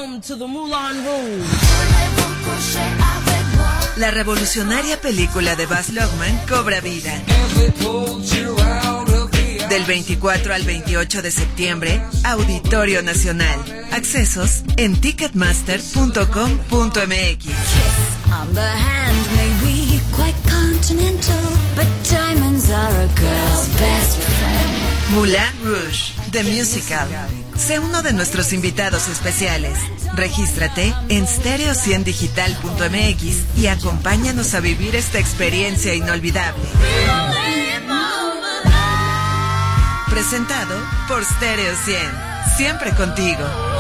Welcome to the Moulin Rouge. La revolucionaria película de Baz Luhrmann cobra vida. Del 24 al 28 de septiembre, Auditorio Nacional. Accesos en ticketmaster.com.mx. On the hand may be quite continental, but diamonds are a girl's best friend. Moulin Rouge, The Musical. Sé uno de nuestros invitados especiales. Regístrate en stereo100digital.mx y acompáñanos a vivir esta experiencia inolvidable. Presentado por Stereo 100. Siempre contigo.